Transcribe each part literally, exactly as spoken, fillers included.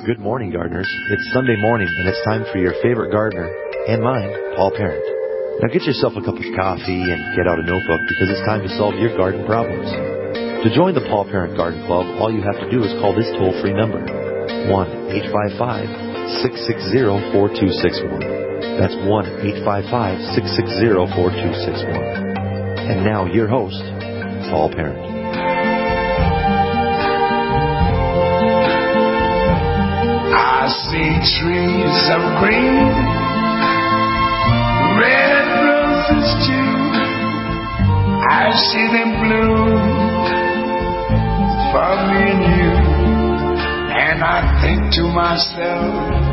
Good morning, gardeners. It's Sunday morning, and it's time for your favorite gardener, and mine, Paul Parent. Now get yourself a cup of coffee and get out a notebook because it's time to solve your garden problems. To join the Paul Parent Garden Club, all you have to do is call this toll-free number, one eight five five, six six zero, four two six one. That's one eight five five, six six zero, four two six one. And now, your host, Paul Parent. I see trees of green, red roses too. I see them bloom for me and you. And I think to myself,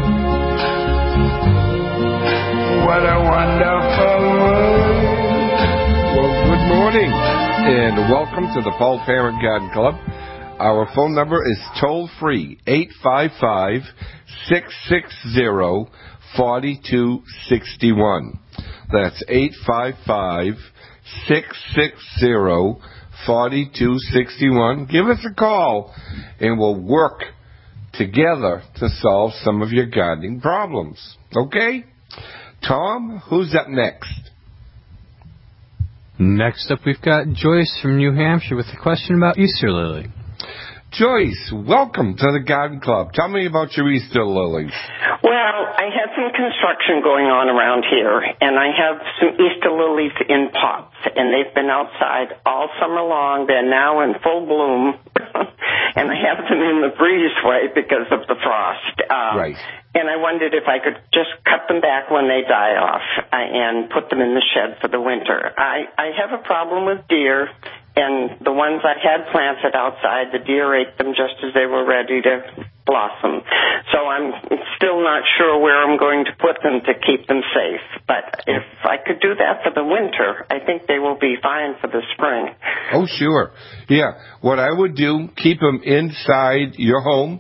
what a wonderful world. Well, good morning, and welcome to the Paul Parent Garden Club. Our phone number is toll-free, eight five five, six six zero, four two six one. That's eight five five, six six zero, four two six one. Give us a call, and we'll work together to solve some of your gardening problems. Okay? Tom, who's up next? Next up, we've got Joyce from New Hampshire with a question about Easter lily. Joyce, welcome to the Garden Club. Tell me about your Easter lilies. Well, I had some construction going on around here, and I have some Easter lilies in pots, and they've been outside all summer long. They're now in full bloom, and I have them in the breezeway because of the frost. Um, right. And I wondered if I could just cut them back when they die off uh, and put them in the shed for the winter. I, I have a problem with deer. And the ones I had planted outside, the deer ate them just as they were ready to blossom. So I'm still not sure where I'm going to put them to keep them safe. But if I could do that for the winter, I think they will be fine for the spring. Oh, sure. Yeah. What I would do, keep them inside your home.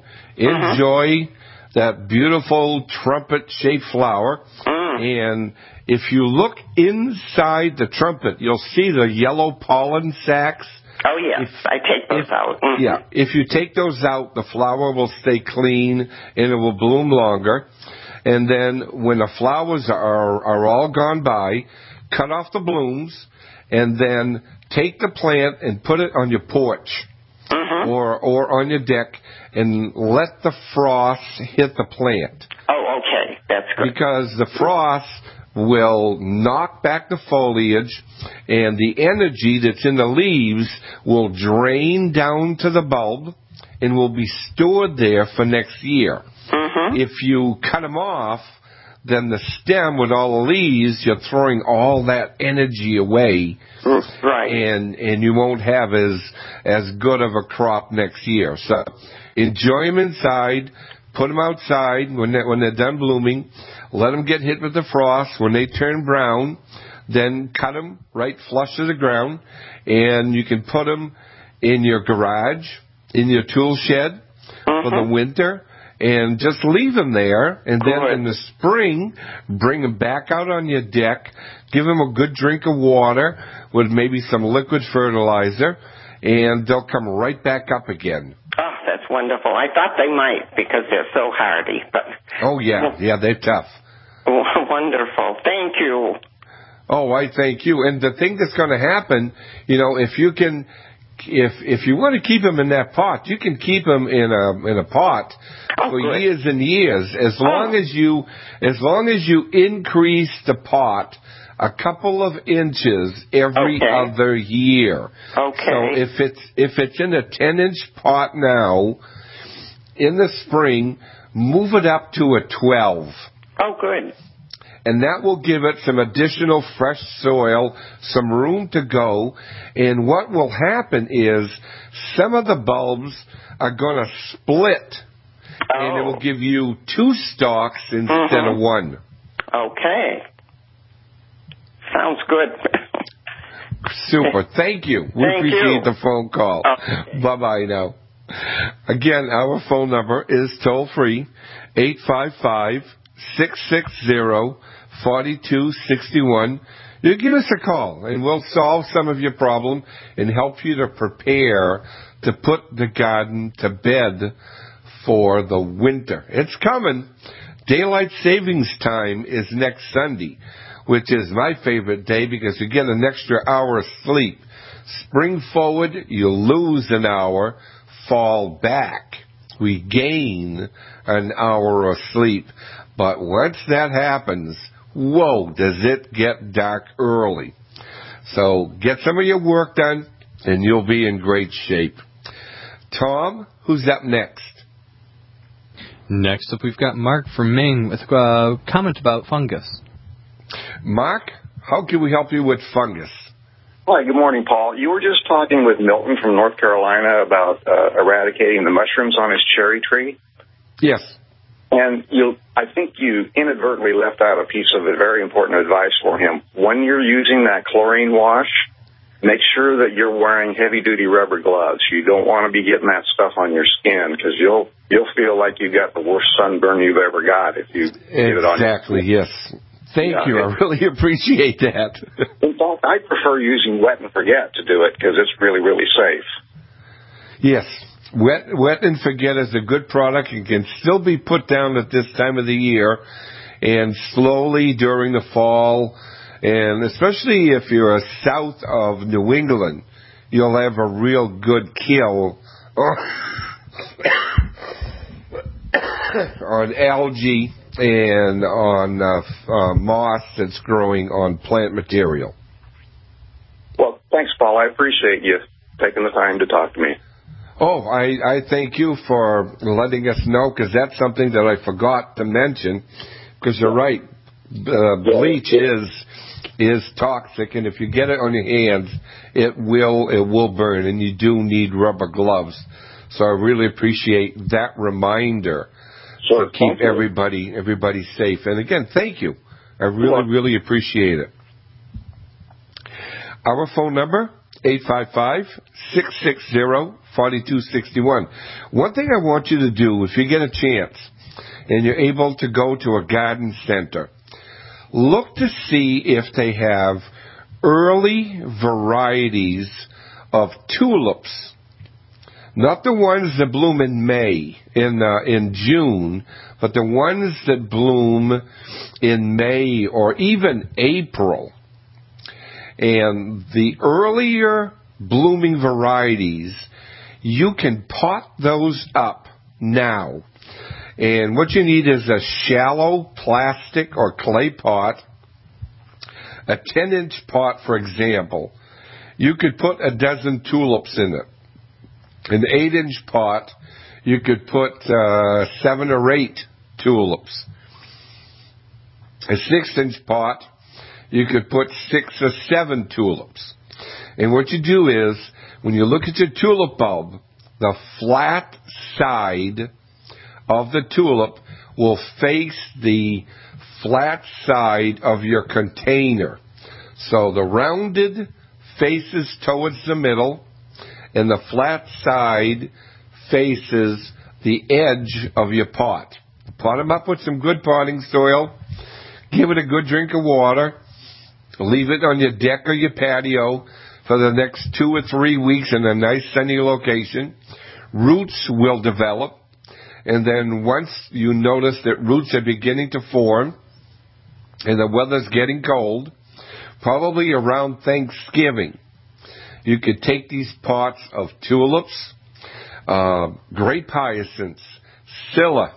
Enjoy mm-hmm. that beautiful trumpet-shaped flower. Mm. And if you look inside the trumpet, you'll see the yellow pollen sacs. Oh, yes. If, I take those if, out. Mm-hmm. Yeah. If you take those out, the flower will stay clean and it will bloom longer. And then when the flowers are, are all gone by, cut off the blooms and then take the plant and put it on your porch mm-hmm. or, or on your deck and let the frost hit the plant. Oh, okay. That's good. Because the frost will knock back the foliage, and the energy that's in the leaves will drain down to the bulb and will be stored there for next year. Mm-hmm. If you cut them off, then the stem with all the leaves, you're throwing all that energy away, right? And and you won't have as as good of a crop next year. So enjoy them inside. Put them outside when they're, when they're done blooming. Let them get hit with the frost. When they turn brown, then cut them right flush to the ground. And you can put them in your garage, in your tool shed mm-hmm. for the winter. And just leave them there. And then good. In the spring, bring them back out on your deck. Give them a good drink of water with maybe some liquid fertilizer. And they'll come right back up again. Oh, that's wonderful. I thought they might because they're so hardy. But oh, yeah. Yeah, they're tough. Wonderful. Thank you. Oh, I thank you. And the thing that's going to happen, you know, if you can, if if you want to keep them in that pot, you can keep them in a in a pot oh, for good. years and years. As long oh. as you, as long as you increase the pot a couple of inches every okay. other year. Okay. So if it's if it's in a ten inch pot now, in the spring, move it up to a twelve. Oh, good. And that will give it some additional fresh soil, some room to go. And what will happen is some of the bulbs are going to split. Oh. And it will give you two stalks instead mm-hmm. of one. Okay. Sounds good. Super. Thank you. We Thank appreciate you. the phone call. Okay. Bye-bye now. Again, our phone number is toll-free, eight five five, six six zero, four two six one. You give us a call, and we'll solve some of your problem and help you to prepare to put the garden to bed for the winter. It's coming. Daylight savings time is next Sunday, which is my favorite day because you get an extra hour of sleep. Spring forward, you lose an hour. Fall back, we gain an hour of sleep. But once that happens, whoa, does it get dark early. So get some of your work done, and you'll be in great shape. Tom, who's up next? Next up, we've got Mark from Maine with a comment about fungus. Mark, how can we help you with fungus? Hi, good morning, Paul. You were just talking with Milton from North Carolina about uh, eradicating the mushrooms on his cherry tree. Yes. And you, I think you inadvertently left out a piece of very important advice for him. When you're using that chlorine wash, make sure that you're wearing heavy-duty rubber gloves. You don't want to be getting that stuff on your skin because you'll you'll feel like you got the worst sunburn you've ever got if you exactly, get it on your Exactly, yes. Thank yeah, you. I really appreciate that. In fact, I prefer using wet and forget to do it because it's really, really safe. Yes. Wet, wet and forget is a good product. It can still be put down at this time of the year and slowly during the fall. And especially if you're south of New England, you'll have a real good kill on algae and on uh, uh, moss that's growing on plant material. Well, thanks, Paul. I appreciate you taking the time to talk to me. Oh, I, I thank you for letting us know, because that's something that I forgot to mention, because you're right. Uh, bleach is is toxic, and if you get it on your hands, it will it will burn, and you do need rubber gloves. So I really appreciate that reminder. Sure. To keep everybody everybody safe. And again, thank you. I really, really appreciate it. Our phone number, eight five five, six six zero, four two six one. One thing I want you to do, if you get a chance and you're able to go to a garden center, look to see if they have early varieties of tulips. Not the ones that bloom in May, in uh, in June, but the ones that bloom in May or even April. And the earlier blooming varieties, you can pot those up now. And what you need is a shallow plastic or clay pot, a ten-inch pot, for example. You could put a dozen tulips in it. An eight-inch pot, you could put uh, seven or eight tulips. A six-inch pot, you could put six or seven tulips. And what you do is, when you look at your tulip bulb, the flat side of the tulip will face the flat side of your container. So the rounded faces towards the middle, and the flat side faces the edge of your pot. Pot them up with some good potting soil. Give it a good drink of water. Leave it on your deck or your patio for the next two or three weeks in a nice sunny location. Roots will develop. And then once you notice that roots are beginning to form and the weather's getting cold, probably around Thanksgiving, you could take these pots of tulips, uh, great hyacinths, scilla,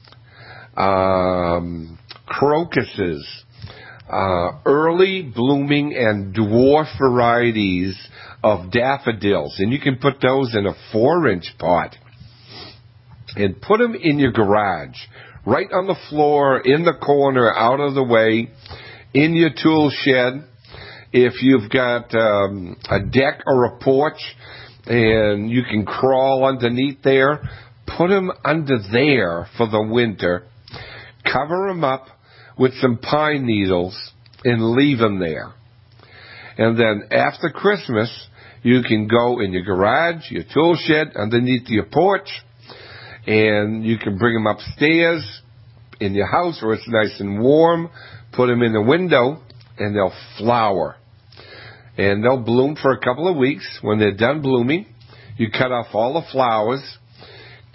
um, crocuses, uh, early blooming and dwarf varieties of daffodils. And you can put those in a four-inch pot and put them in your garage, right on the floor, in the corner, out of the way, in your tool shed. If you've got um, a deck or a porch and you can crawl underneath there, put them under there for the winter. Cover them up with some pine needles and leave them there. And then after Christmas, you can go in your garage, your tool shed, underneath your porch, and you can bring them upstairs in your house where it's nice and warm, put them in the window, and they'll flower. And they'll bloom for a couple of weeks. When they're done blooming, you cut off all the flowers,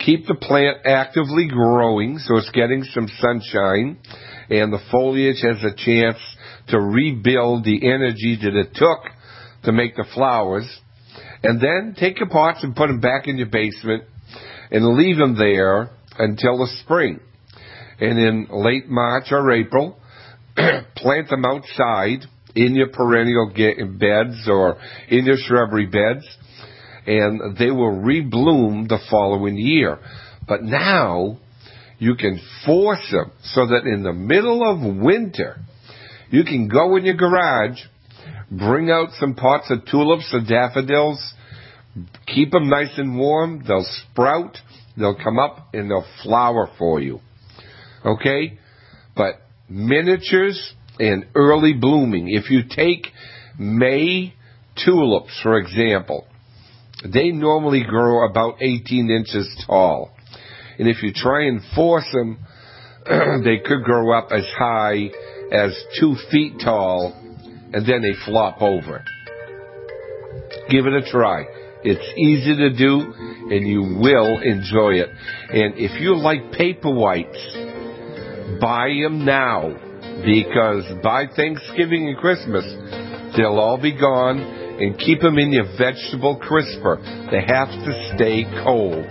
Keep the plant actively growing so it's getting some sunshine and the foliage has a chance to rebuild the energy that it took to make the flowers. And then take your pots and put them back in your basement and leave them there until the spring. And in late March or April, plant them outside in your perennial beds or in your shrubbery beds, and they will rebloom the following year. But now you can force them so that in the middle of winter, you can go in your garage, bring out some pots of tulips or daffodils, keep them nice and warm, they'll sprout, they'll come up, and they'll flower for you. Okay? But miniatures and early blooming. If you take May tulips, for example, they normally grow about eighteen inches tall. And if you try and force them, they could grow up as high as two feet tall, and then they flop over. Give it a try. It's easy to do, and you will enjoy it. And if you like paper whites, buy them now, because by Thanksgiving and Christmas, they'll all be gone, and keep them in your vegetable crisper. They have to stay cold.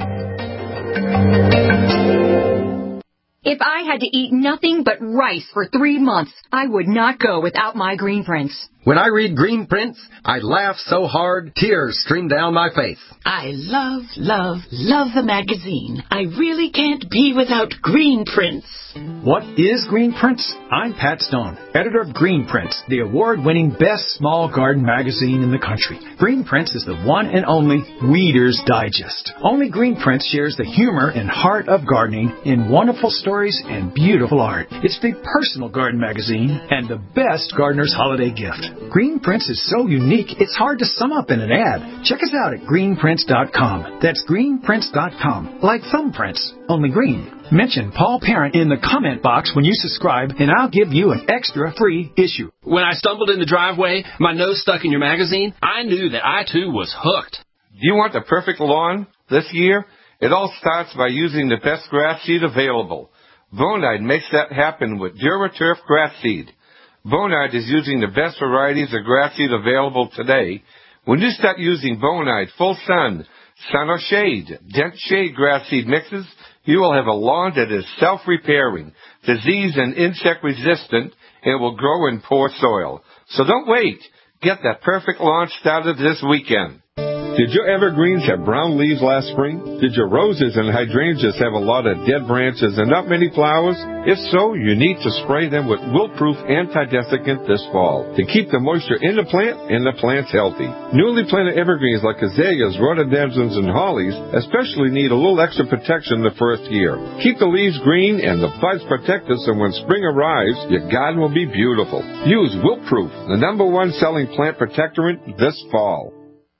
If I had to eat nothing but rice for three months, I would not go without my Green Prints. When I read Green Prints, I laugh so hard, tears stream down my face. I love, love, love the magazine. I really can't be without Green Prints. What is Green Prints? I'm Pat Stone, editor of Green Prints, the award-winning best small garden magazine in the country. Green Prints is the one and only Weeder's Digest. Only Green Prints shares the humor and heart of gardening in wonderful stories and beautiful art. It's the personal garden magazine and the best gardener's holiday gift. Green Prints is so unique, it's hard to sum up in an ad. Check us out at green prints dot com. That's green prints dot com. Like thumbprints, only green. Mention Paul Parent in the comment box when you subscribe, and I'll give you an extra free issue. When I stumbled in the driveway, my nose stuck in your magazine, I knew that I too was hooked. Do you want the perfect lawn this year? It all starts by using the best grass seed available. Bonide makes that happen with DuraTurf grass seed. Bonide is using the best varieties of grass seed available today. When you start using Bonide Full Sun, Sun or Shade, Dense Shade grass seed mixes, you will have a lawn that is self-repairing, disease and insect resistant, and will grow in poor soil. So don't wait. Get that perfect lawn started this weekend. Did your evergreens have brown leaves last spring? Did your roses and hydrangeas have a lot of dead branches and not many flowers? If so, you need to spray them with wilt-proof anti-desiccant this fall to keep the moisture in the plant and the plants healthy. Newly planted evergreens like azaleas, rhododendrons, and hollies especially need a little extra protection the first year. Keep the leaves green and the buds protected so when spring arrives, your garden will be beautiful. Use Wilt-Proof, the number one selling plant protectorant this fall.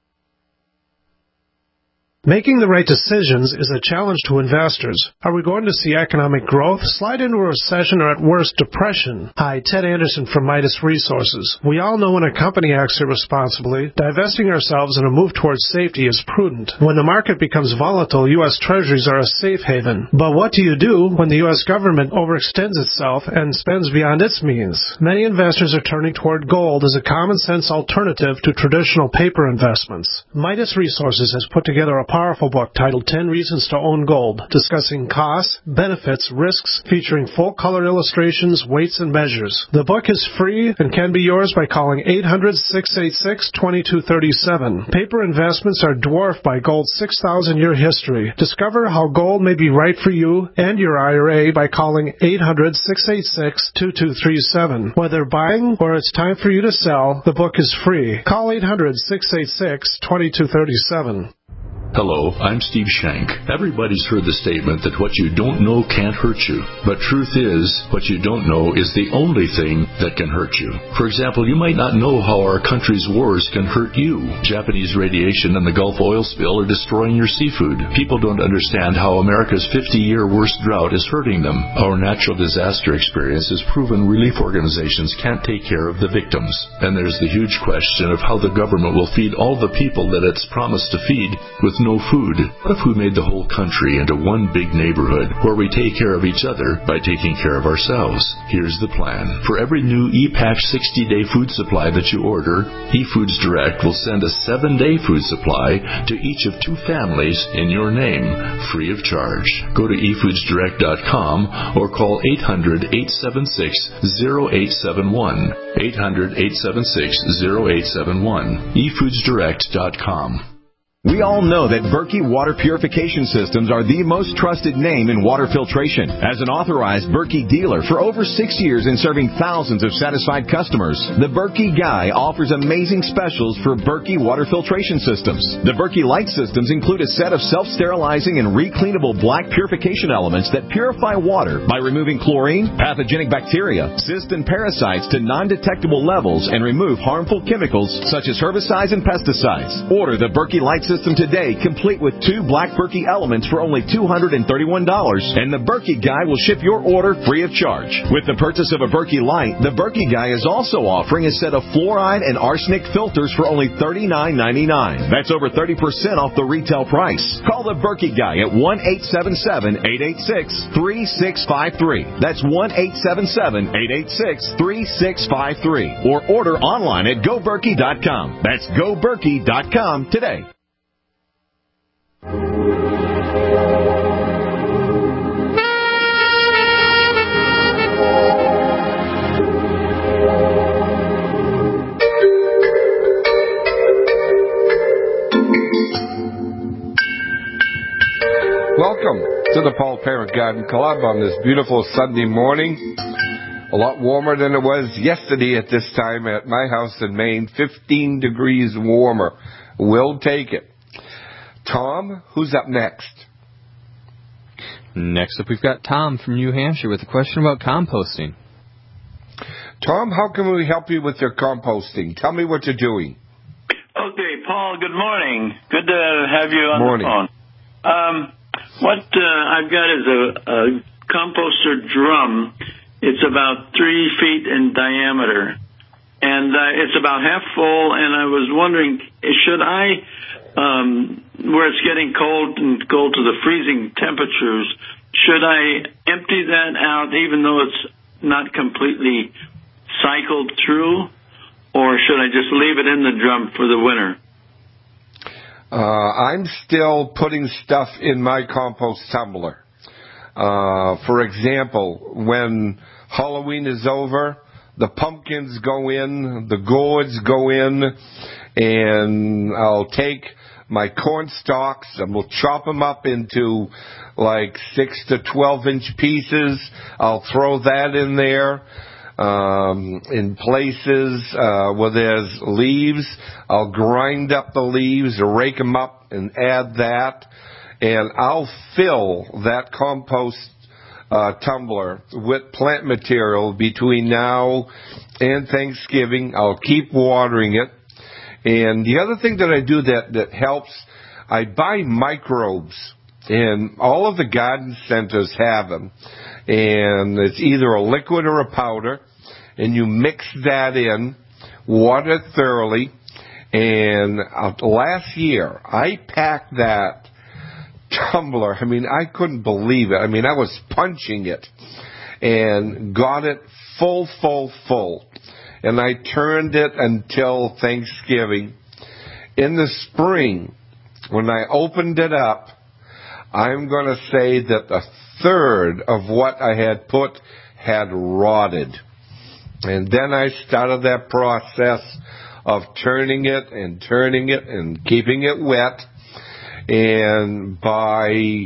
Making the right decisions is a challenge to investors. Are we going to see economic growth, slide into a recession, or at worst, depression? Hi, Ted Anderson from Midas Resources. We all know when a company acts irresponsibly, divesting ourselves in a move towards safety is prudent. When the market becomes volatile, U S Treasuries are a safe haven. But what do you do when the U S government overextends itself and spends beyond its means? Many investors are turning toward gold as a common-sense alternative to traditional paper investments. Midas Resources has put together a powerful book titled ten Reasons to Own Gold, discussing costs, benefits, risks, featuring full-color illustrations, weights, and measures. The book is free and can be yours by calling eight hundred, six eight six, two two three seven. Paper investments are dwarfed by gold's six thousand year history. Discover how gold may be right for you and your I R A by calling eight hundred, six eight six, two two three seven. Whether buying or it's time for you to sell, the book is free. Call eight hundred, six eight six, two two three seven. Hello, I'm Steve Shank. Everybody's heard the statement that what you don't know can't hurt you. But truth is, what you don't know is the only thing that can hurt you. For example, you might not know how our country's wars can hurt you. Japanese radiation and the Gulf oil spill are destroying your seafood. People don't understand how America's fifty-year worst drought is hurting them. Our natural disaster experience has proven relief organizations can't take care of the victims. And there's the huge question of how the government will feed all the people that it's promised to feed with no food? What if we made the whole country into one big neighborhood where we take care of each other by taking care of ourselves? Here's the plan. For every new ePatch sixty-day food supply that you order, eFoods Direct will send a seven-day food supply to each of two families in your name, free of charge. Go to e foods direct dot com or call eight hundred, eight seven six, zero eight seven one. eight hundred, eight seven six, zero eight seven one. e foods direct dot com. We all know that Berkey Water Purification Systems are the most trusted name in water filtration. As an authorized Berkey dealer for over six years and serving thousands of satisfied customers, the Berkey Guy offers amazing specials for Berkey Water Filtration Systems. The Berkey Light Systems include a set of self-sterilizing and recleanable black purification elements that purify water by removing chlorine, pathogenic bacteria, cysts, and parasites to non-detectable levels and remove harmful chemicals such as herbicides and pesticides. Order the Berkey Light System today, complete with two black Berkey elements for only two hundred thirty-one dollars, and the Berkey Guy will ship your order free of charge. With the purchase of a Berkey Light, the Berkey Guy is also offering a set of fluoride and arsenic filters for only thirty-nine ninety-nine. That's over thirty percent off the retail price. Call the Berkey Guy at one eight seven seven, eight eight six, three six five three. That's one eight seven seven, eight eight six, three six five three. Or order online at go berkey dot com. That's go berkey dot com today. Welcome to the Paul Parent Garden Club on this beautiful Sunday morning. A lot warmer than it was yesterday at this time at my house in Maine. fifteen degrees warmer. We'll take it. Tom, who's up next? Next up, we've got Tom from New Hampshire with a question about composting. Tom, how can we help you with your composting? Tell me what you're doing. Okay, Paul, good morning. Good to have you on morning. the phone. Um, what uh, I've got is a, a composter drum. It's about three feet in diameter, and uh, it's about half full, and I was wondering, should I... Um, where it's getting cold and cold to the freezing temperatures, should I empty that out even though it's not completely cycled through, or should I just leave it in the drum for the winter? Uh, I'm still putting stuff in my compost tumbler. Uh, for example, when Halloween is over, the pumpkins go in, the gourds go in, and I'll take my corn stalks and we'll chop them up into like six to twelve inch pieces. I'll throw that in there. Um, in places uh, where there's leaves, I'll grind up the leaves, rake them up, and add that. And I'll fill that compost uh, tumbler with plant material between now and Thanksgiving. I'll keep watering it. And the other thing that I do that, that helps, I buy microbes, and all of the garden centers have them. And it's either a liquid or a powder, and you mix that in, water it thoroughly. And uh, last year, I packed that tumbler. I mean, I couldn't believe it. I mean, I was punching it and got it full, full, full. And I turned it until Thanksgiving. In the spring, when I opened it up, I'm going to say that a third of what I had put had rotted. And then I started that process of turning it and turning it and keeping it wet. And by,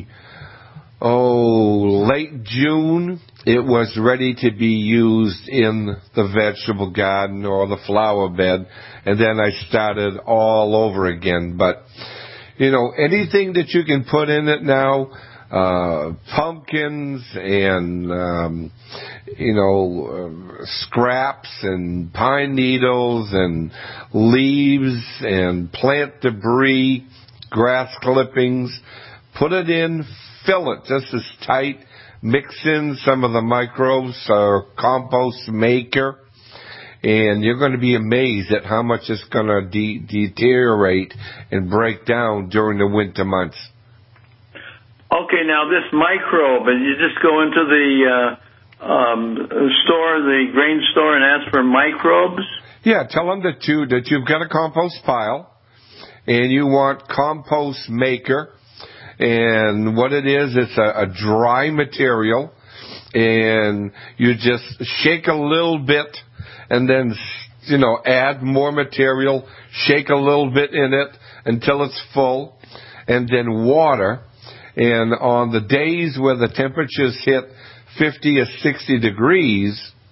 oh, late June, it was ready to be used in the vegetable garden or the flower bed. And then I started all over again. But, you know, anything that you can put in it now, uh, pumpkins and, um, you know, uh, scraps and pine needles and leaves and plant debris, grass clippings, put it in, fill it just as tight. Mix in some of the microbes or compost maker, and you're going to be amazed at how much it's going to de- deteriorate and break down during the winter months. Okay, now this microbe, and you just go into the uh, um, store, the grain store, and ask for microbes? Yeah, tell them that, you, that you've got a compost pile, and you want compost maker, and what it is, it's a, a dry material, and you just shake a little bit, and then, you know, add more material, shake a little bit in it until it's full, and then water. And on the days where the temperatures hit fifty or sixty degrees,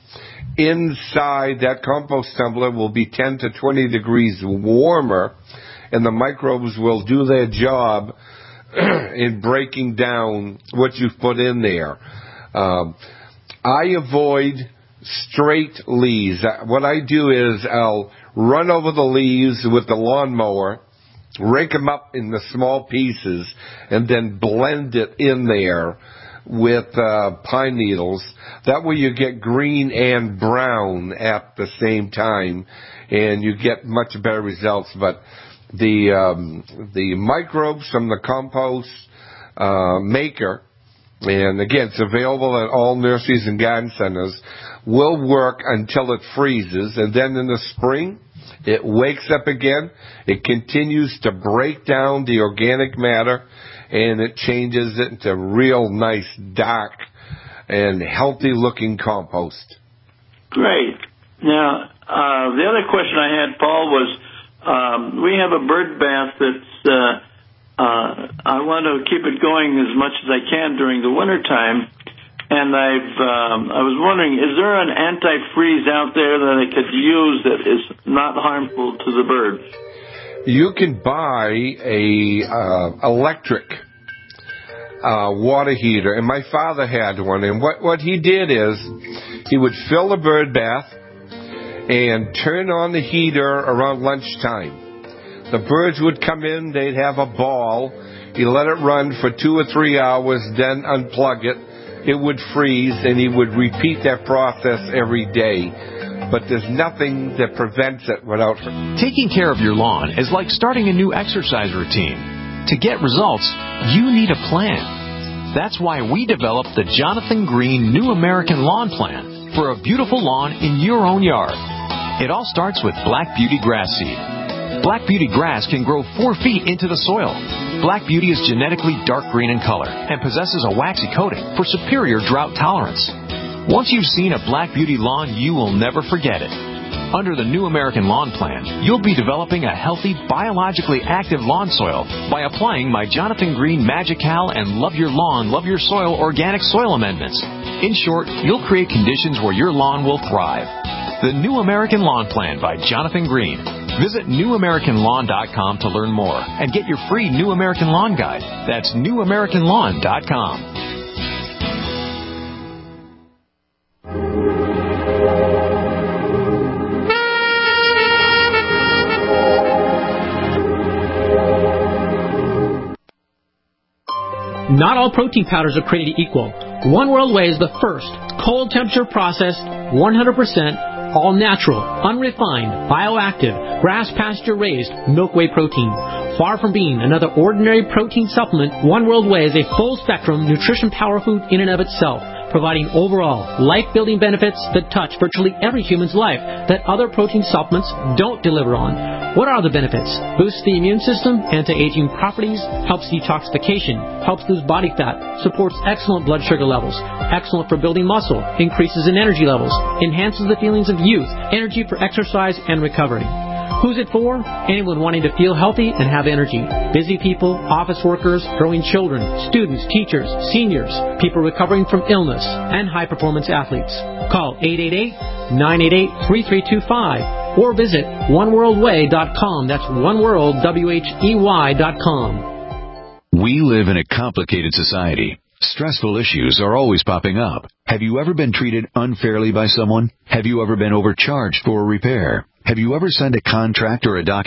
inside that compost tumbler will be ten to twenty degrees warmer, and the microbes will do their job in breaking down what you've put in there. Um, I avoid straight leaves. What I do is I'll run over the leaves with the lawnmower, rake them up in the small pieces, and then blend it in there with uh, pine needles. That way you get green and brown at the same time, and you get much better results. But the um, the microbes from the compost uh, maker, and again, it's available at all nurseries and garden centers, will work until it freezes, and then in the spring, it wakes up again, it continues to break down the organic matter, and it changes it into real nice, dark, and healthy-looking compost. Great. Now, uh, the other question I had, Paul, was um, we have a bird bath that's, uh, uh, I want to keep it going as much as I can during the wintertime. And I've, um, I was wondering, is there an antifreeze out there that I could use that is not harmful to the birds? You can buy a uh, electric uh, water heater, and my father had one. And what, what he did is he would fill the bird bath and turn on the heater around lunchtime. The birds would come in, they'd have a ball. He let it run for two or three hours, then unplug it. It would freeze, and he would repeat that process every day. But there's nothing that prevents it without... Taking care of your lawn is like starting a new exercise routine. To get results, you need a plan. That's why we developed the Jonathan Green New American Lawn Plan for a beautiful lawn in your own yard. It all starts with Black Beauty grass seed. Black Beauty grass can grow four feet into the soil. Black Beauty is genetically dark green in color and possesses a waxy coating for superior drought tolerance. Once you've seen a Black Beauty lawn, you will never forget it. Under the New American Lawn Plan, you'll be developing a healthy, biologically active lawn soil by applying my Jonathan Green Magical and Love Your Lawn, Love Your Soil organic soil amendments. In short, you'll create conditions where your lawn will thrive. The New American Lawn Plan by Jonathan Green. Visit new american lawn dot com to learn more and get your free New American Lawn Guide. That's new american lawn dot com. Not all protein powders are created equal. One World Whey is the first cold temperature processed, one hundred percent all natural, unrefined, bioactive, grass pasture raised milk whey protein. Far from being another ordinary protein supplement, One World Whey is a full spectrum nutrition power food in and of itself, providing overall life-building benefits that touch virtually every human's life that other protein supplements don't deliver on. What are the benefits? Boosts the immune system, anti-aging properties, helps detoxification, helps lose body fat, supports excellent blood sugar levels, excellent for building muscle, increases in energy levels, enhances the feelings of youth, energy for exercise and recovery. Who's it for? Anyone wanting to feel healthy and have energy. Busy people, office workers, growing children, students, teachers, seniors, people recovering from illness, and high-performance athletes. Call eight eight eight, nine eight eight, three three two five or visit one world whey dot com. That's oneworld, W H E Y dot com. We live in a complicated society. Stressful issues are always popping up. Have you ever been treated unfairly by someone? Have you ever been overcharged for a repair? Have you ever signed a contract or a document?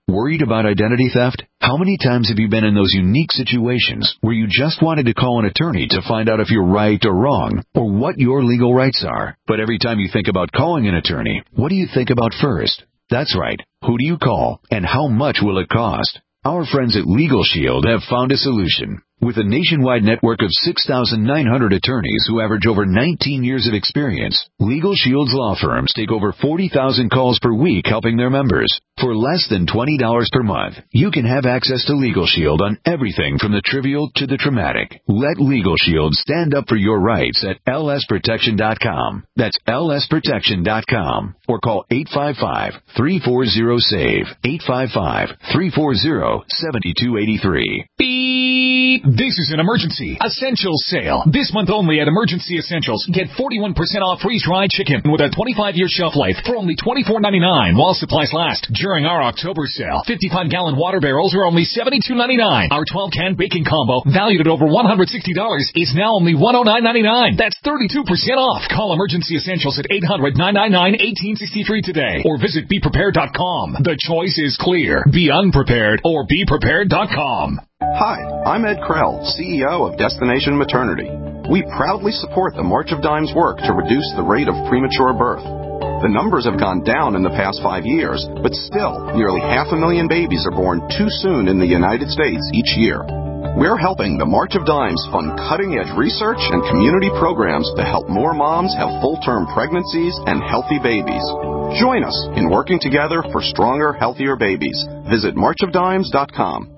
Worried about identity theft? How many times have you been in those unique situations where you just wanted to call an attorney to find out if you're right or wrong, or what your legal rights are? But every time you think about calling an attorney, what do you think about first? That's right. Who do you call, and how much will it cost? Our friends at Legal Shield have found a solution. With a nationwide network of six thousand nine hundred attorneys who average over nineteen years of experience, Legal Shield's law firms take over forty thousand calls per week helping their members. For less than twenty dollars per month, you can have access to Legal Shield on everything from the trivial to the traumatic. Let Legal Shield stand up for your rights at L S protection dot com. That's L S protection dot com. Or call eight five five, three four zero, S A V E, eight five five, three four zero, seven two eight three. Beep! This is an emergency essentials sale. This month only at Emergency Essentials. Get forty-one percent off freeze-dried chicken with a twenty-five year shelf life for only twenty-four ninety-nine while supplies last. During our October sale, fifty-five gallon water barrels are only seventy-two ninety-nine. Our twelve can baking combo, valued at over one hundred sixty dollars, is now only one hundred nine ninety-nine. That's thirty-two percent off. Call Emergency Essentials at eight hundred, nine nine nine, one eight six three today or visit be prepared dot com. The choice is clear. Be unprepared or be prepared dot com. Hi, I'm Ed Krell, C E O of Destination Maternity. We proudly support the March of Dimes work to reduce the rate of premature birth. The numbers have gone down in the past five years, but still, nearly half a million babies are born too soon in the United States each year. We're helping the March of Dimes fund cutting-edge research and community programs to help more moms have full-term pregnancies and healthy babies. Join us in working together for stronger, healthier babies. Visit march of dimes dot com.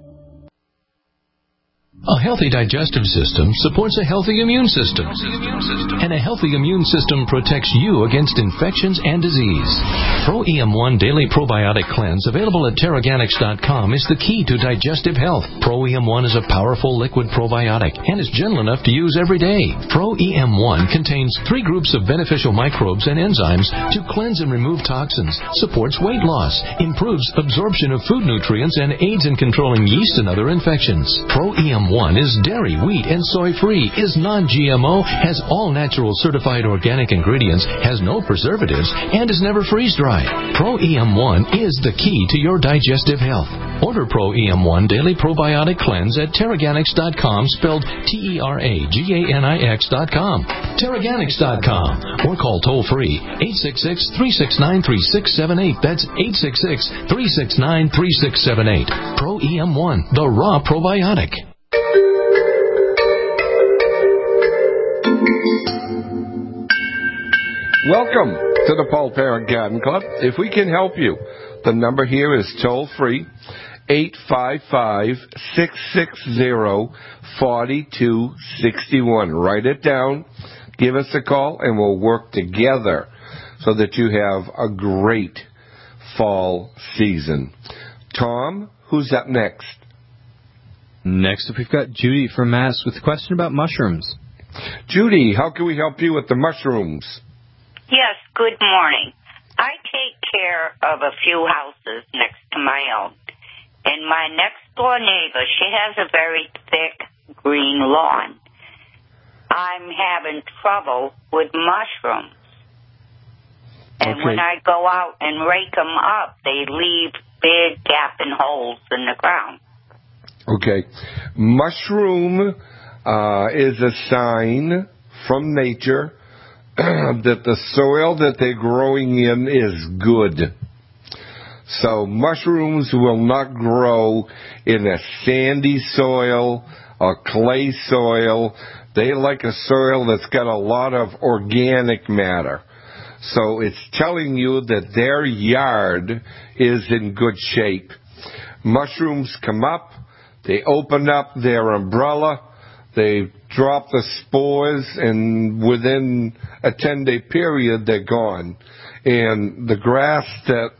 A healthy digestive system supports a healthy immune system. And a healthy immune system protects you against infections and disease. Pro E M one Daily Probiotic Cleanse, available at Terraganics dot com, is the key to digestive health. Pro E M one is a powerful liquid probiotic and is gentle enough to use every day. Pro E M one contains three groups of beneficial microbes and enzymes to cleanse and remove toxins, supports weight loss, improves absorption of food nutrients, and aids in controlling yeast and other infections. Pro E M one is dairy, wheat, and soy-free, is non-G M O, has all natural certified organic ingredients, has no preservatives, and is never freeze-dried. Pro E M one is the key to your digestive health. Order Pro E M one Daily Probiotic Cleanse at Terraganics dot com, spelled T E R A G A N I X dot com. Terraganics dot com. Or call toll-free eight six six, three six nine, three six seven eight. That's eight six six, three six nine, three six seven eight. Pro E M one, the raw probiotic. Welcome to the Paul Parent Garden Club. If we can help you, the number here is toll-free, eight five five, six six zero, four two six one. Write it down, give us a call, and we'll work together so that you have a great fall season. Tom, who's up next? Next up, we've got Judy from Mass with a question about mushrooms. Judy, how can we help you with the mushrooms? Yes, good morning. I take care of a few houses next to my own. And my next-door neighbor, she has a very thick green lawn. I'm having trouble with mushrooms. And okay. when I go out and rake them up, they leave big gaping holes in the ground. Okay. Mushroom uh, is a sign from nature that the soil that they're growing in is good. So mushrooms will not grow in a sandy soil or clay soil. They like a soil that's got a lot of organic matter. So it's telling you that their yard is in good shape. Mushrooms come up, they open up their umbrella, they drop the spores, and within a ten-day period, they're gone. And the grass that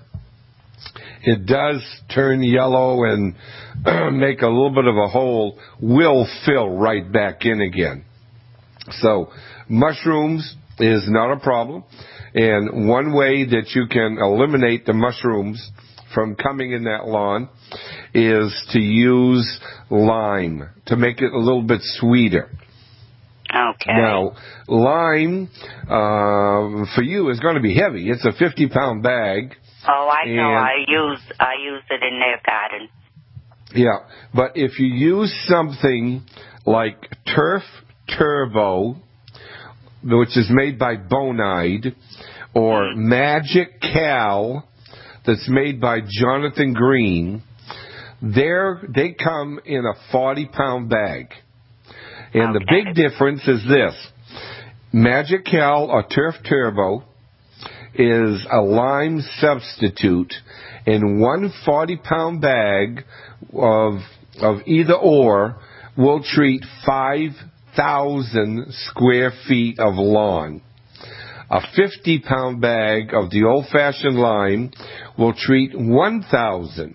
it does turn yellow and make a little bit of a hole will fill right back in again. So mushrooms is not a problem. And one way that you can eliminate the mushrooms from coming in that lawn is to use lime to make it a little bit sweeter. Okay. Now, lime uh, for you is going to be heavy. It's a fifty-pound bag. Oh, I I know. And, I use I use it in their garden. Yeah, but if you use something like Turf Turbo, which is made by Bonide, or Magic Cal, that's made by Jonathan Green, they're, they come in a forty-pound bag. And okay. the big difference is this. Magic Cal or Turf Turbo is a lime substitute, and one forty-pound bag of of either or will treat five thousand square feet of lawn. A fifty-pound bag of the old-fashioned lime will treat one thousand.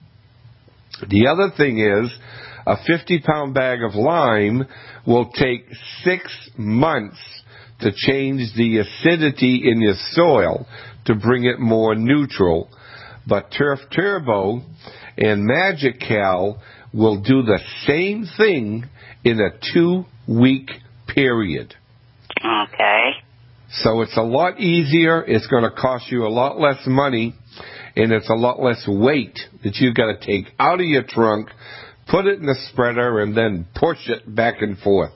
The other thing is, a fifty-pound bag of lime will take six months to change the acidity in your soil to bring it more neutral. But Turf Turbo and Magic Cal will do the same thing in a two-week period. Okay. So it's a lot easier, it's going to cost you a lot less money, and it's a lot less weight that you've got to take out of your trunk, put it in the spreader, and then push it back and forth.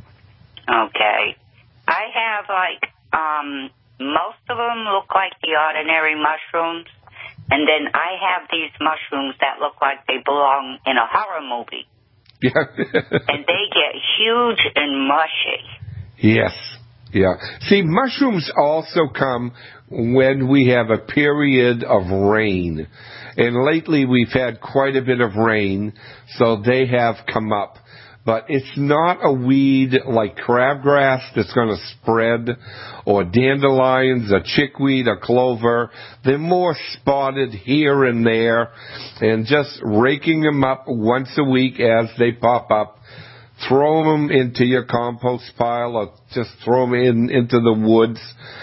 Okay. I have, like, um, most of them look like the ordinary mushrooms, and then I have these mushrooms that look like they belong in a horror movie. Yeah. And they get huge and mushy. Yes. Yeah. See, mushrooms also come when we have a period of rain. And lately we've had quite a bit of rain, so they have come up. But it's not a weed like crabgrass that's going to spread, or dandelions, or chickweed, or clover. They're more spotted here and there, and just raking them up once a week as they pop up. Throw them into your compost pile, or just throw them in, into the woods,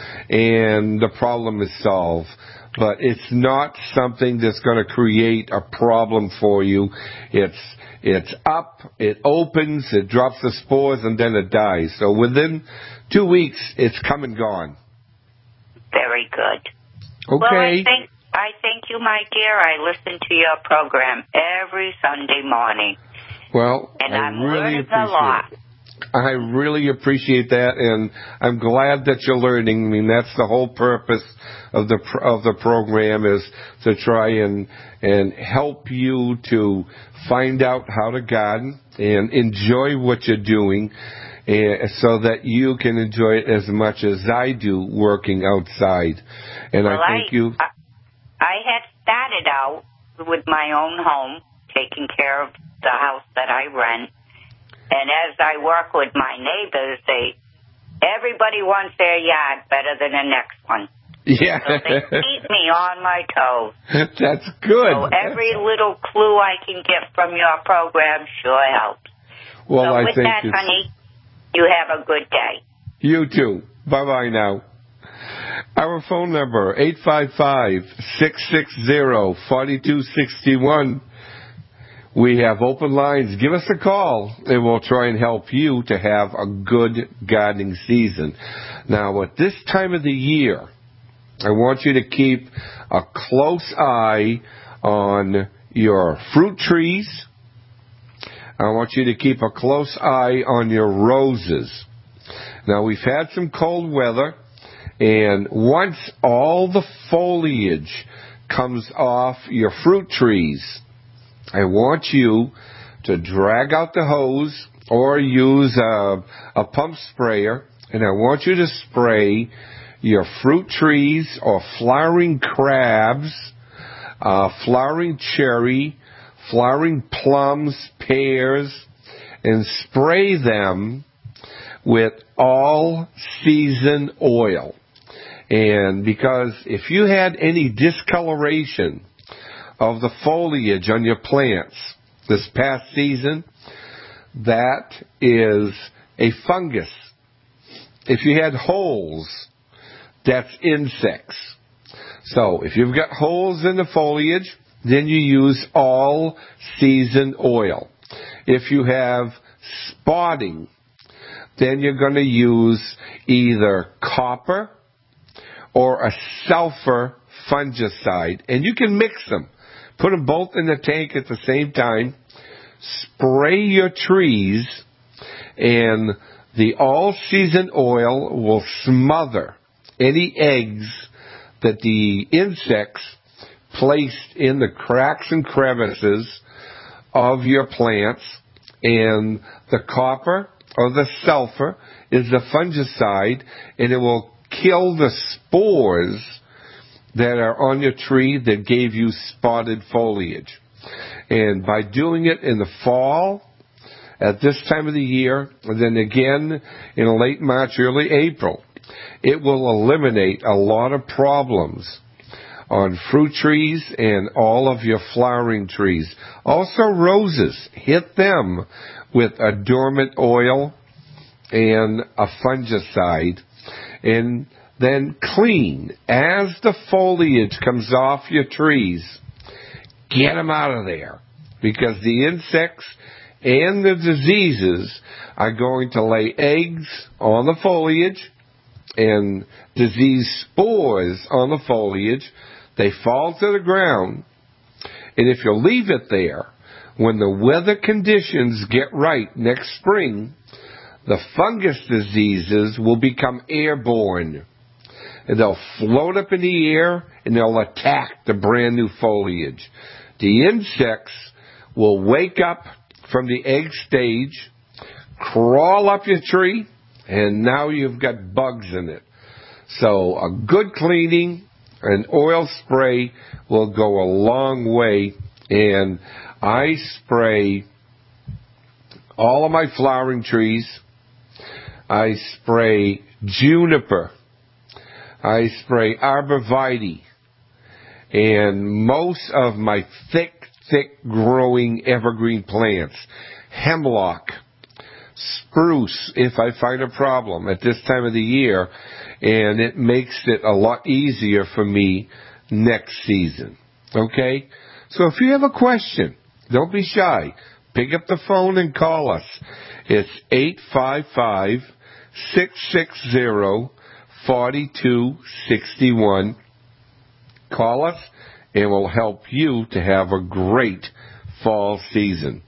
and the problem is solved. But it's not something that's going to create a problem for you. It's It's up, it opens, it drops the spores, and then it dies. So within two weeks, it's come and gone. Very good. Okay. Well, I think I thank you, my dear. I listen to your program every Sunday morning. Well, and I I'm really learning appreciate a lot. it. I really appreciate that, and I'm glad that you're learning. I mean, that's the whole purpose of the of the program, is to try and and help you to find out how to garden and enjoy what you're doing, and so that you can enjoy it as much as I do working outside. And well, I thank I, you. I, I had started out with my own home, taking care of the house that I rent. And as I work with my neighbors, they everybody wants their yard better than the next one. Yeah. So they keep me on my toes. That's good. So every little clue I can get from your program sure helps. Well, so I with think that, it's... honey, you have a good day. You too. Bye-bye now. Our phone number, eight five five, six six zero, four two six one. We have open lines. Give us a call, and we'll try and help you to have a good gardening season. Now, at this time of the year, I want you to keep a close eye on your fruit trees. I want you to keep a close eye on your roses. Now, we've had some cold weather, and once all the foliage comes off your fruit trees, I want you to drag out the hose or use a, a pump sprayer, and I want you to spray your fruit trees or flowering crabs, uh, flowering cherry, flowering plums, pears, and spray them with all-season oil. And because if you had any discoloration of the foliage on your plants this past season, that is a fungus. If you had holes, that's insects. So if you've got holes in the foliage, then you use all-season oil. If you have spotting, then you're going to use either copper or a sulfur fungicide, and you can mix them. Put them both in the tank at the same time. Spray your trees, and the all-season oil will smother any eggs that the insects placed in the cracks and crevices of your plants. And the copper or the sulfur is the fungicide, and it will kill the spores that are on your tree that gave you spotted foliage. And by doing it in the fall, at this time of the year, and then again in late March, early April, it will eliminate a lot of problems on fruit trees and all of your flowering trees. Also roses, hit them with a dormant oil and a fungicide, and then clean. As the foliage comes off your trees, get them out of there, because the insects and the diseases are going to lay eggs on the foliage and disease spores on the foliage. They fall to the ground, and if you leave it there, when the weather conditions get right next spring, the fungus diseases will become airborne. And they'll float up in the air, and they'll attack the brand new foliage. The insects will wake up from the egg stage, crawl up your tree, and now you've got bugs in it. So a good cleaning, an oil spray will go a long way. And I spray all of my flowering trees. I spray juniper. I spray arborvitae. And most of my thick, thick growing evergreen plants. Hemlock. Spruce, if I find a problem at this time of the year. And it makes it a lot easier for me next season. Okay? So if you have a question, don't be shy. Pick up the phone and call us. It's eight five five, six six zero, four two six one. Call us, and we'll help you to have a great fall season.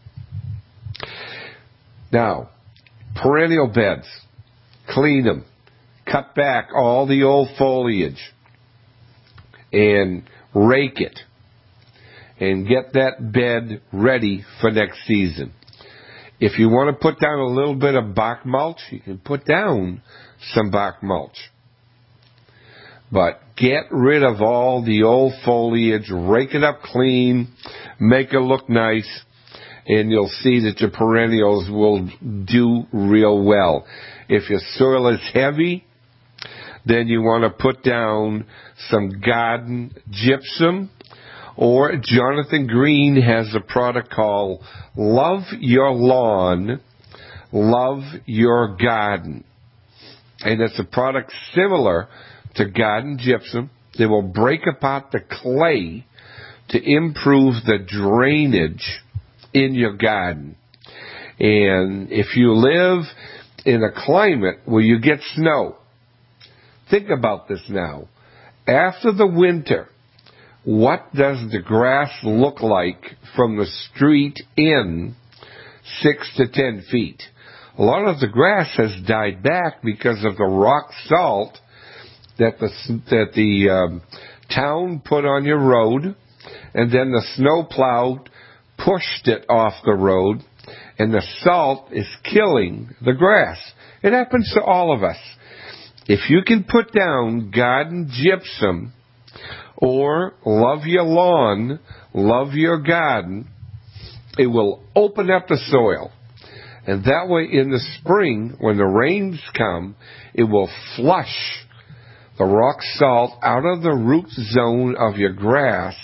Now, perennial beds. Clean them. Cut back all the old foliage and rake it and get that bed ready for next season. If you want to put down a little bit of bark mulch, you can put down some bark mulch. But get rid of all the old foliage, rake it up clean, make it look nice, and you'll see that your perennials will do real well. If your soil is heavy, then you want to put down some garden gypsum, or Jonathan Green has a product called Love Your Lawn, Love Your Garden. And it's a product similar to garden gypsum. They will break apart the clay to improve the drainage in your garden. And if you live in a climate where you get snow, think about this now. After the winter, what does the grass look like from the street in six to ten feet? A lot of the grass has died back because of the rock salt that the that the um, town put on your road, and then the snowplow pushed it off the road, and the salt is killing the grass. It happens to all of us. If you can put down garden gypsum or Love Your Lawn, Love Your Garden, it will open up the soil. And that way in the spring, when the rains come, it will flush the rock salt out of the root zone of your grass,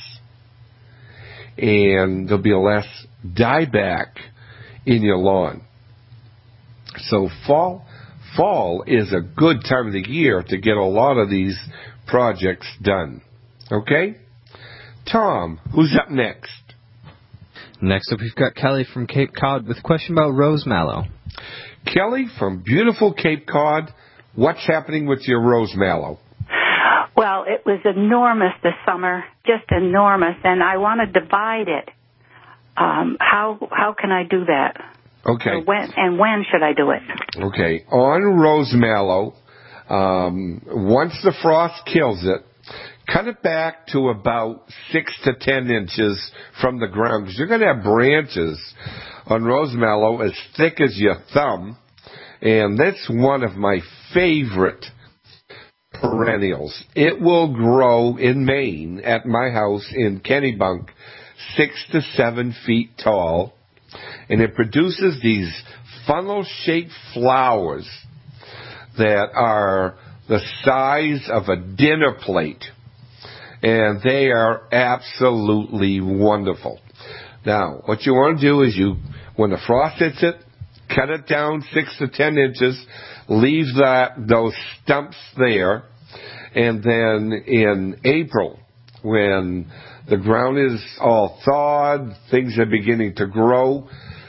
and there'll be less dieback in your lawn. So fall fall is a good time of the year to get a lot of these projects done. Okay? Tom, who's up next? Next up, we've got Kelly from Cape Cod with a question about rose mallow. Kelly from beautiful Cape Cod, what's happening with your rose mallow? Well, it was enormous this summer, just enormous, and I want to divide it. Um, how how can I do that? Okay. Or when, and when should I do it? Okay. On rose mallow, um, once the frost kills it, cut it back to about six to ten inches from the ground, because you're going to have branches on rose mallow as thick as your thumb, and that's one of my favorite perennials. It will grow in Maine at my house in Kennebunk, six to seven feet tall, and it produces these funnel-shaped flowers that are the size of a dinner plate, and they are absolutely wonderful. Now, what you want to do is you, when the frost hits it, cut it down six to ten inches, leave that those stumps there, and then in April, when the ground is all thawed, things are beginning to grow,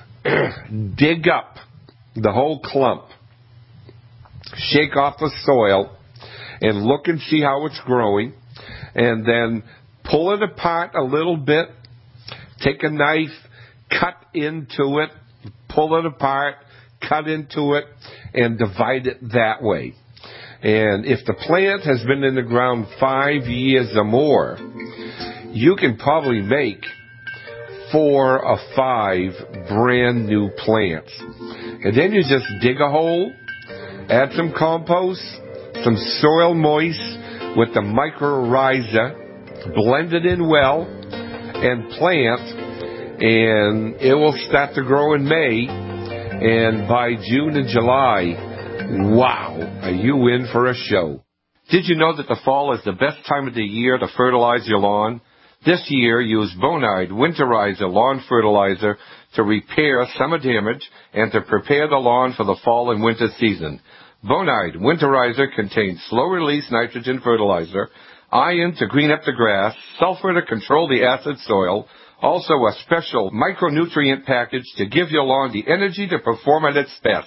dig up the whole clump, shake off the soil, and look and see how it's growing, and then pull it apart a little bit, take a knife, cut into it, pull it apart, cut into it, and divide it that way. And if the plant has been in the ground five years or more, you can probably make four or five brand new plants. And then you just dig a hole, add some compost, some soil moist with the mycorrhiza, blend it in well, and plant, and it will start to grow in May, and by June and July, wow, are you in for a show. Did you know that the fall is the best time of the year to fertilize your lawn? This year, use Bonide Winterizer Lawn Fertilizer to repair summer damage and to prepare the lawn for the fall and winter season. Bonide Winterizer contains slow-release nitrogen fertilizer, iron to green up the grass, sulfur to control the acid soil, also a special micronutrient package to give your lawn the energy to perform at its best.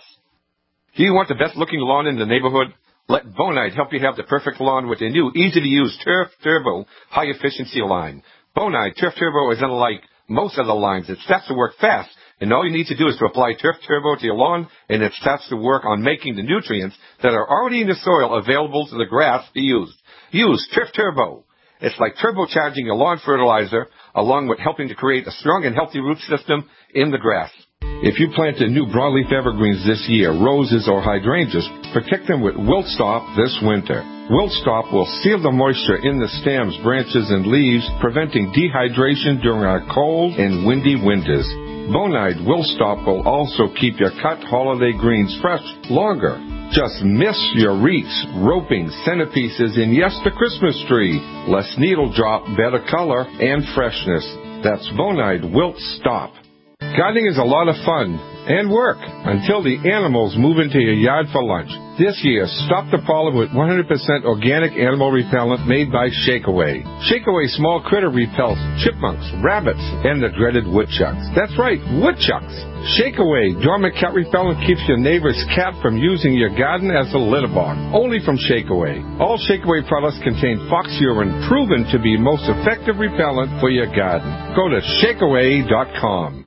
Do you want the best-looking lawn in the neighborhood? Let Bonide help you have the perfect lawn with a new, easy-to-use Turf Turbo high-efficiency line. Bonide Turf Turbo is unlike most other lines. It starts to work fast, and all you need to do is to apply Turf Turbo to your lawn, and it starts to work on making the nutrients that are already in the soil available to the grass to use. Use Turf Turbo. It's like turbocharging your lawn fertilizer, along with helping to create a strong and healthy root system in the grass. If you planted new broadleaf evergreens this year, roses or hydrangeas, protect them with Wilt Stop this winter. Wilt Stop will seal the moisture in the stems, branches, and leaves, preventing dehydration during our cold and windy winters. Bonide Wilt Stop will also keep your cut holiday greens fresh longer. Just miss your wreaths, roping, centerpieces, and yes, the Christmas tree. Less needle drop, better color, and freshness. That's Bonide Wilt Stop. Gardening is a lot of fun and work until the animals move into your yard for lunch. This year, stop the problem with one hundred percent organic animal repellent made by Shakeaway. Shakeaway small critter repels chipmunks, rabbits, and the dreaded woodchucks. That's right, woodchucks. Shakeaway dormant cat repellent keeps your neighbor's cat from using your garden as a litter box. Only from Shakeaway. All Shakeaway products contain fox urine, proven to be most effective repellent for your garden. Go to shakeaway dot com.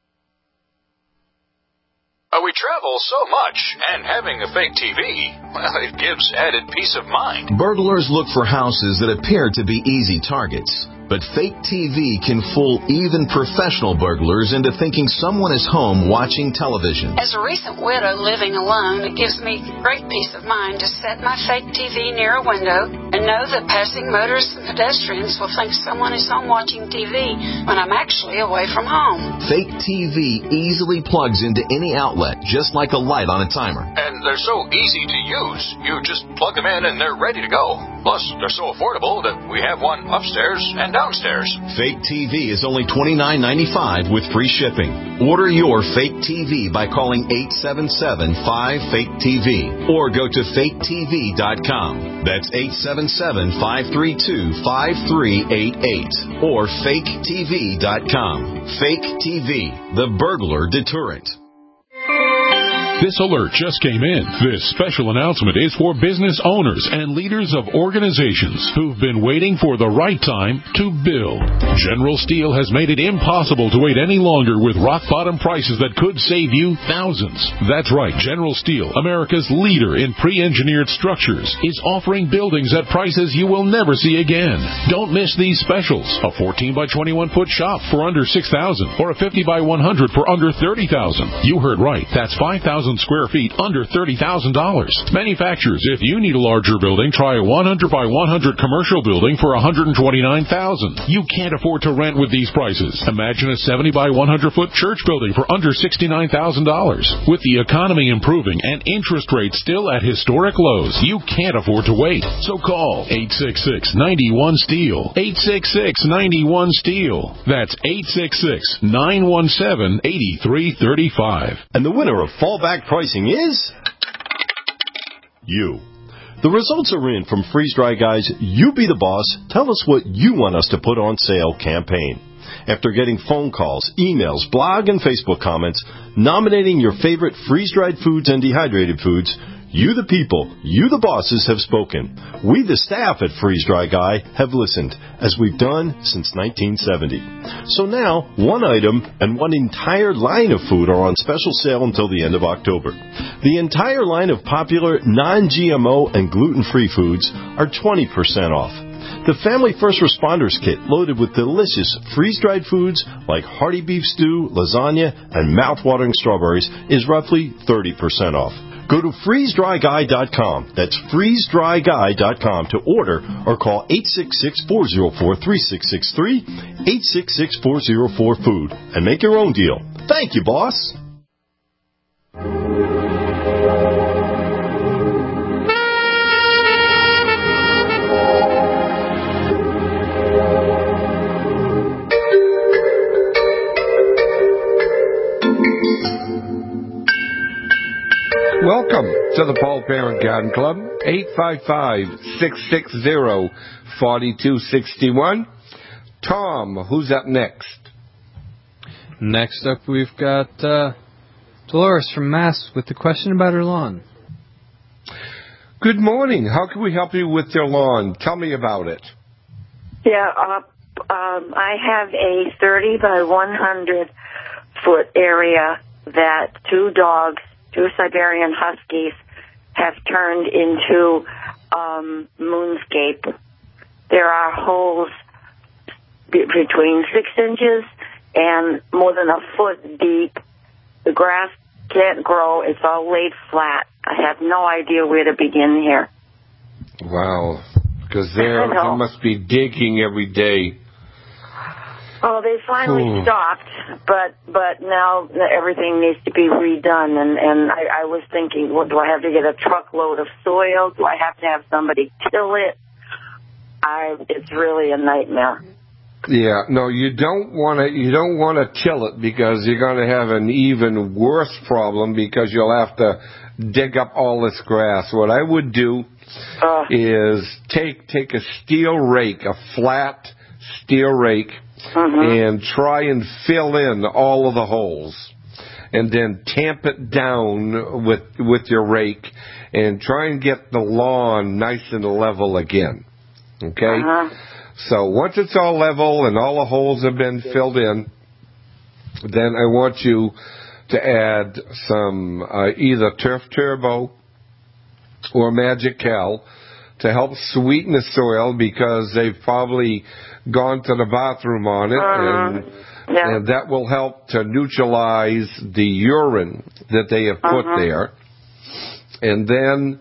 Uh, we travel so much, and having a fake T V, well, it gives added peace of mind. Burglars look for houses that appear to be easy targets. But fake T V can fool even professional burglars into thinking someone is home watching television. As a recent widow living alone, it gives me great peace of mind to set my fake T V near a window and know that passing motorists and pedestrians will think someone is home watching T V when I'm actually away from home. Fake T V easily plugs into any outlet, just like a light on a timer. And they're so easy to use. You just plug them in and they're ready to go. Plus, they're so affordable that we have one upstairs and downstairs. Fake T V is only twenty-nine ninety-five with free shipping. Order your fake T V by calling eight seven seven, five, fake T V or go to fake T V dot com. That's eight seven seven, five three two, five three eight eight or fake T V dot com. Fake T V, the burglar deterrent. This alert just came in. This special announcement is for business owners and leaders of organizations who've been waiting for the right time to build. General Steel has made it impossible to wait any longer with rock-bottom prices that could save you thousands. That's right. General Steel, America's leader in pre-engineered structures, is offering buildings at prices you will never see again. Don't miss these specials. A fourteen by twenty-one foot shop for under six thousand dollars or a fifty by one hundred for under thirty thousand dollars. You heard right. That's five thousand square feet under thirty thousand dollars. Manufacturers, if you need a larger building, try a one hundred by one hundred commercial building for one hundred twenty-nine thousand dollars. You can't afford to rent with these prices. Imagine a seventy by one hundred foot church building for under sixty-nine thousand dollars. With the economy improving and interest rates still at historic lows, you can't afford to wait. So call eight six six, nine one, STEEL. eight six six, nine one, STEEL. That's eight six six, nine one seven, eight three three five. And the winner of Fallback Pricing is you. The results are in from Freeze Dry Guy's You Be the Boss, Tell Us What You Want Us to Put on Sale campaign. After getting phone calls, emails, blog, and Facebook comments nominating your favorite freeze-dried foods and dehydrated foods, you the people, you the bosses have spoken. We the staff at Freeze Dry Guy have listened, as we've done since nineteen seventy. So now, one item and one entire line of food are on special sale until the end of October. The entire line of popular non-G M O and gluten-free foods are twenty percent off. The Family First Responders Kit, loaded with delicious freeze-dried foods like hearty beef stew, lasagna, and mouth-watering strawberries, is roughly thirty percent off. Go to freeze dry guy dot com. That's freeze dry guy dot com to order or call eight six six, four zero four, three six six three, eight six six, four zero four, food, and make your own deal. Thank you, boss. Welcome to the Paul Parent Garden Club, eight five five, six six zero, four two six one. Tom, who's up next? Next up, we've got uh, Dolores from Mass with a question about her lawn. Good morning. How can we help you with your lawn? Tell me about it. Yeah, uh, um, I have a thirty by one hundred foot area that two dogs, two Siberian Huskies, have turned into um, moonscape. There are holes be- between six inches and more than a foot deep. The grass can't grow. It's all laid flat. I have no idea where to begin here. Wow. Because there you must be digging every day. Oh, they finally Hmm. stopped, but but now everything needs to be redone. And, and I, I was thinking, well, do I have to get a truckload of soil? Do I have to have somebody till it? I it's really a nightmare. Yeah, no, you don't want to. You don't want to till it because you're going to have an even worse problem because you'll have to dig up all this grass. What I would do uh, is take take a steel rake, a flat steel rake. Mm-hmm. And try and fill in all of the holes, and then tamp it down with with your rake, and try and get the lawn nice and level again. Okay. Uh-huh. So once it's all level and all the holes have been filled in, then I want you to add some uh, either Turf Turbo or Magic Cal to help sweeten the soil because they've probably gone to the bathroom on it, uh, and, yeah. and that will help to neutralize the urine that they have put uh-huh. there. And then,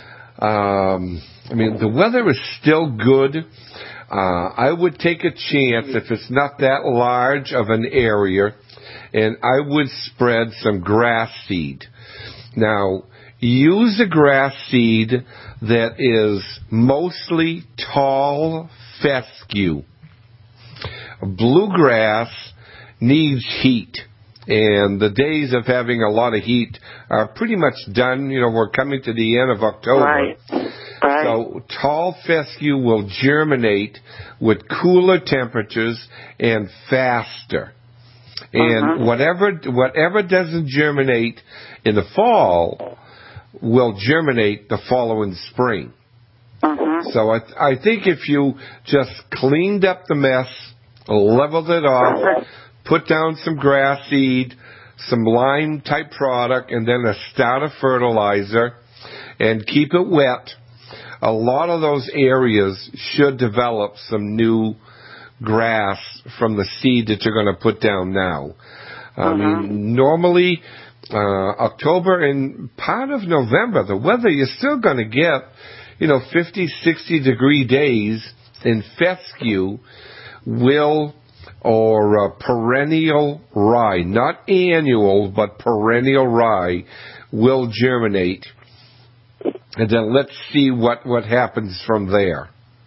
um, I mean, the weather is still good. Uh, I would take a chance if it's not that large of an area, and I would spread some grass seed. Now, use a grass seed that is mostly tall fescue. Bluegrass needs heat, and the days of having a lot of heat are pretty much done. You know, we're coming to the end of October. Right. Right. So tall fescue will germinate with cooler temperatures and faster. And Mhm. whatever whatever doesn't germinate in the fall will germinate the following spring. Mhm. So I, I think if you just cleaned up the mess, leveled it off, put down some grass seed, some lime-type product, and then a starter fertilizer, and keep it wet, a lot of those areas should develop some new grass from the seed that you're going to put down now. I Mhm. mean, normally uh, October and part of November, the weather, you're still going to get, you know, fifty, sixty degree days, and fescue will, or uh, perennial rye, not annual, but perennial rye, will germinate. And then let's see what, what happens from there.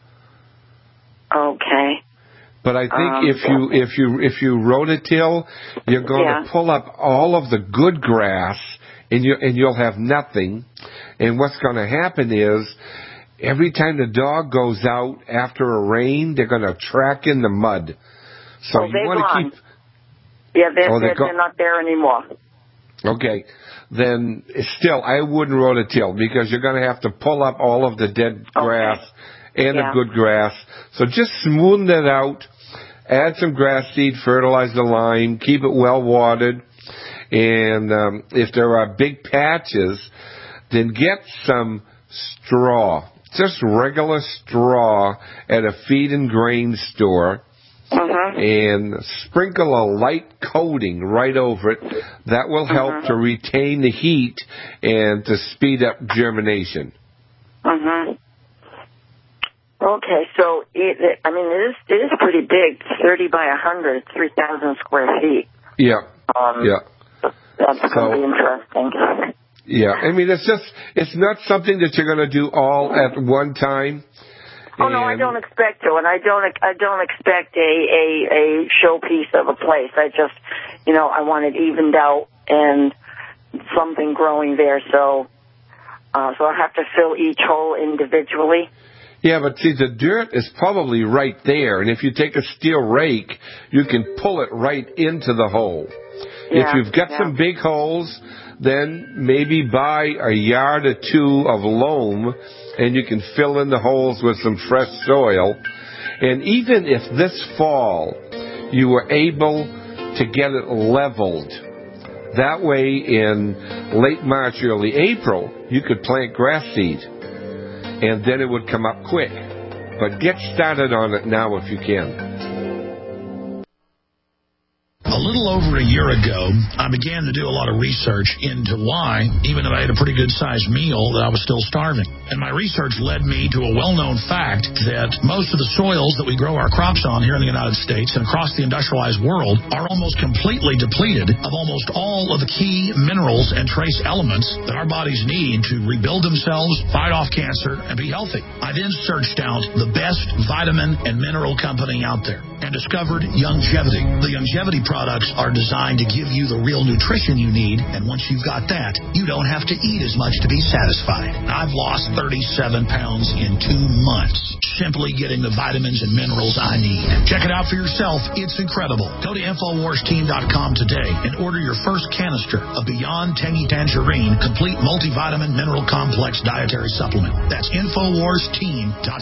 Okay. But I think Um, if you if you if you rototill, you're going Yeah. to pull up all of the good grass, and you and you'll have nothing. And what's going to happen is, every time the dog goes out after a rain, they're going to track in the mud. So Oh, you they're want to gone. keep. Yeah, they're, Oh, they're they're, go- they're not there anymore. Okay, then still I wouldn't rototill, because you're going to have to pull up all of the dead grass and Yeah. the good grass. So just smoothen it out. Add some grass seed, fertilize the lime, keep it well watered, and um, if there are big patches, then get some straw, just regular straw at a feed and grain store, Mhm. and sprinkle a light coating right over it. That will help Mhm. to retain the heat and to speed up germination. Mhm. Okay, so it, I mean, it is it is pretty big, thirty by a hundred, three thousand square feet. Yeah, Um, yeah. That's So- going to be interesting. Yeah, I mean, it's just, it's not something that you're going to do all at one time. Oh no, I And- don't expect to, and I don't I don't expect a a a showpiece of a place. I just, you know, I want it evened out and something growing there. So, uh, so I have to fill each hole individually. Yeah, but see, the dirt is probably right there, and if you take a steel rake, you can pull it right into the hole. Yeah, if you've got yeah. some big holes, then maybe buy a yard or two of loam, and you can fill in the holes with some fresh soil. And even if this fall you were able to get it leveled, that way in late March, early April, you could plant grass seed, and then it would come up quick. But get started on it now if you can. A little over a year ago, I began to do a lot of research into why, even if I had a pretty good-sized meal, that I was still starving. And my research led me to a well-known fact that most of the soils that we grow our crops on here in the United States and across the industrialized world are almost completely depleted of almost all of the key minerals and trace elements that our bodies need to rebuild themselves, fight off cancer, and be healthy. I then searched out the best vitamin and mineral company out there and discovered Youngevity. The Youngevity products are designed to give you the real nutrition you need, and once you've got that, you don't have to eat as much to be satisfied. I've lost thirty-seven pounds in two months, simply getting the vitamins and minerals I need. Check it out for yourself. It's incredible. Go to Infowars Team dot com today and order your first canister of Beyond Tangy Tangerine Complete Multivitamin Mineral Complex Dietary Supplement. That's Infowars Team dot com.